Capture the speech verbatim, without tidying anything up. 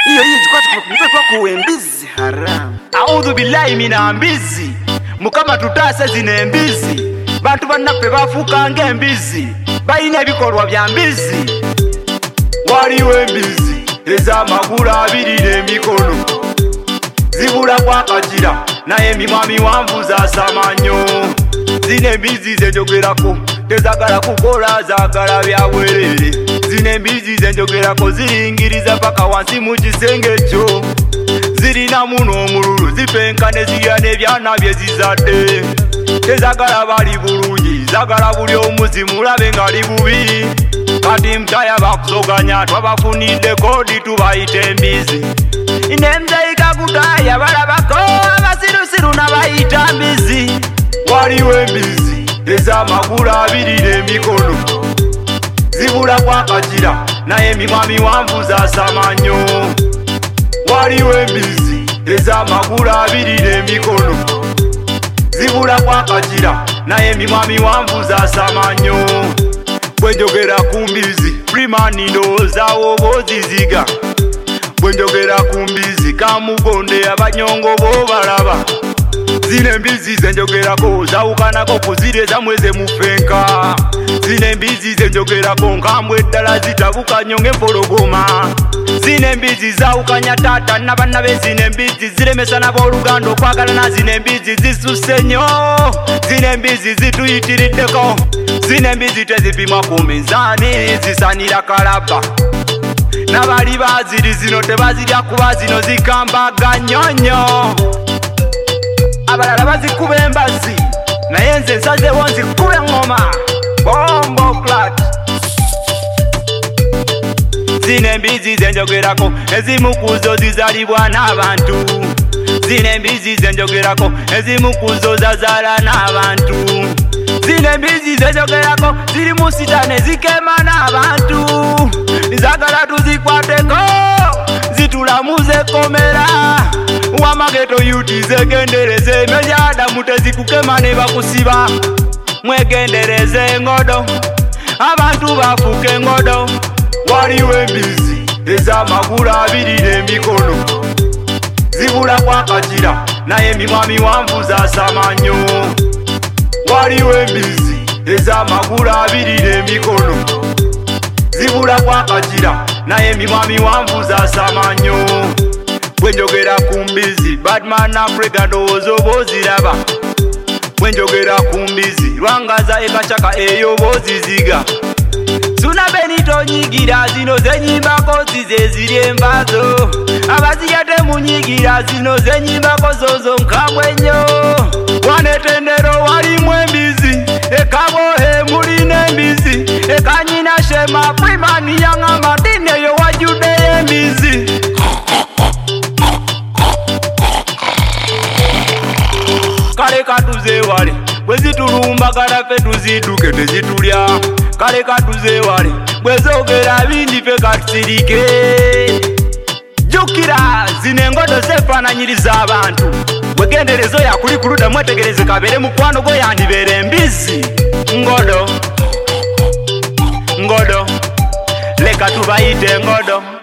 iyo iyo jikwati kumutwe twako embizi haram. A'udhu billahi mina mbizi mukama tutase zine embizi bantu banaffe bafuka ng'embizi bayina ebikolwa bya mbizi. Waliwo embizi ez'amagulu abiri n'emikono zibula kwakajira naye emimwa miwanvu zasama nnyo. Zino embizi zenjogerako tezagala kukola zagala bya bwerere. Zino embizi zenjogerako ziringiriza paka wansi mu kisenge kyo. Zirina muno omululu zipenka ne zirya n'ebyana bye zizadde. Tezagala bali bulungi zagala buli omu zimulabe ngali bubi. Kati mtaya bakusoganya twabafunidde kodi tubayita embizi. Nemzeyika kutaya balabako abasirusiru nabayita mbizi. Waliwo embizi ez'amagulu abiri n'emikono zibula kwakajira naye emimwa miwanvu zasama nnyo. Waliwo embizi ez'amagulu abiri n'emikono zibula kwakajira naye emimwa miwanvu zasama nnyo. Bwenjogera ku mbizi Freeman ndowoozawo oba oziziga. Bwenjogera ku mbizi Kamugonde abanyongo bo balaba. Zino embizi zenjogerako zawukanako kuzire zamwe zemufenka. Zino embizi zenjogerako nkambwe eddala zitabuka nnyo ng'empologoma. Zino embizi zawukanya taata n'abanna be. Zino embizi ziremesa n'abooluganda okwagalana. Zino embizi zisusse nnyo. Zino embizi zituyitiriddeko. Zino embizi tezipimwa ku minzaani zisanira kalaba. N'abali baziri zino tebazirya kuba zino zikambaga nnyonnyo. Abalala bazikuba embazi naye nze nsazeewo nzikuba engoma bombo clat. Zino embizi zenjogerako ezimu kuzo zizalibwa n'abantu. Zino embizi zenjogerako ezimu kuzo zazaala n'abantu. Zino embizi zenjogerako ziri mu sitane zikema n'abantu. Nzagala tuzikwateko zitulamuze komera. Wamageto yuti zegendereze mejadamu tezikukema ne bakusiba. Mwegendereze ngodo abantu bafuke ngodo. Waliwo embizi ez'amagulu abiri n'emikono zibula kwakajira naye emimwa miwanvu zasama nnyo. Waliwo embizi ez'amagulu abiri n'emikono zibula kwakajira naye emimwa miwanvu zasama nnyo. Bwenjogera ku mbizi Badman Africa ndowooza oba oziraba. Bwenjogera ku mbizi Lwangaza ekacaka eyo oba oziziga. Suna Benito nyigira zino zenyimbako zize ziri embazo. Abazirya temunyigira zino zenyimbako zozo nkambwe nnyo. Wanetendero walimu embizi ekabohe mulina embizi. Ekanyina Shema Freeman yaŋŋamba dini eyo wajjuddeyo embizi. Kale katuzewale bwezitulumbagala ffe tuziduke tezitulya. Kale katuzewale bwezogera bindi ffe katusirike. Jukira zino engodo zefaananyiriza abantu. Bwegenderezo yakuli ku ludda mwetegereze kabeere mukwano gwo yandibeera embizi. Ngodo ngodo leka tubayite ngodo.